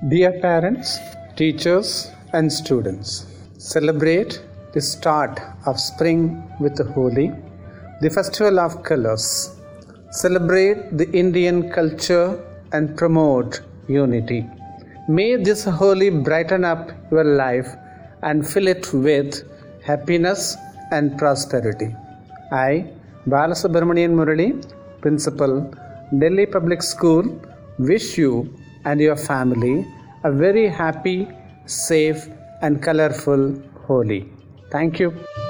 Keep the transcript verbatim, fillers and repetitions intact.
Dear parents, teachers, and students, celebrate the start of spring with Holi, the festival of colors. Celebrate the Indian culture and promote unity. May this Holi brighten up your life and fill it with happiness and prosperity. I, Balasubramanian Murali, Principal, Delhi Public School, wish you and your family a very happy, safe and colorful Holi. Thank you.